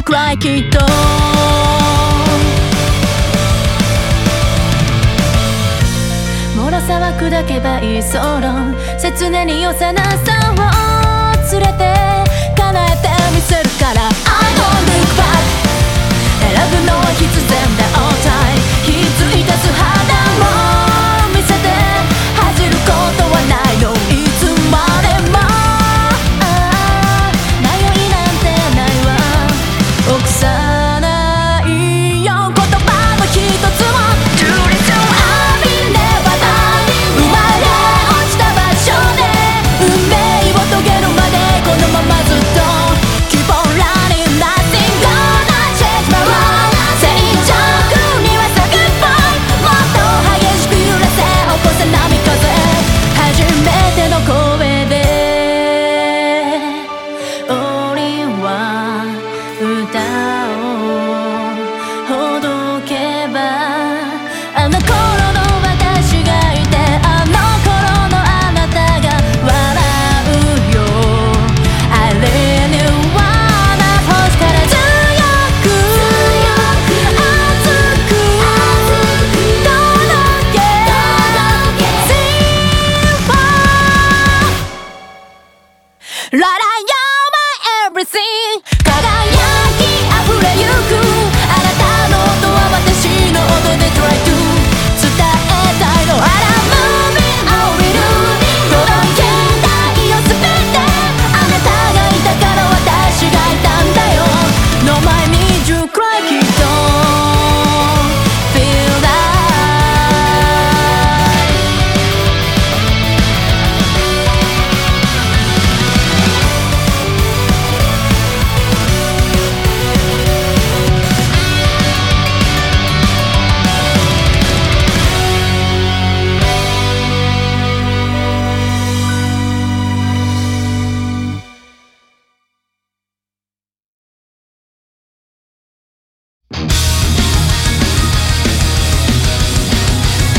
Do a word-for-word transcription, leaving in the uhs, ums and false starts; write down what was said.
you cry きっと脆さは砕けばいいソロ切ねに幼さを連れて叶えてみせるから I don't look back 選ぶのは必然で all time 気づいた素肌も見せて恥じることはないのいつまでも迷いなんてないわ臆さないよ言葉の一つも Do it so I'll be never die 生まれ落ちた場所で運命を遂げるまでこのままずっと Keep on running nothing gonna change my life 静寂にはさ Goodbye もっと激しく揺らせ起こせ波風初めての声で俺は歌をほどけばあの頃の私がいてあの頃のあなたが笑うよ I really wanna 星から強く熱く届け Simple Rara you're my everything 輝き溢れゆくあなたの音は私の音で Try to 伝えたいの I'm moving on with you 届けたいよ全てあなたがいたから私がいたんだよ No my need you cry きっ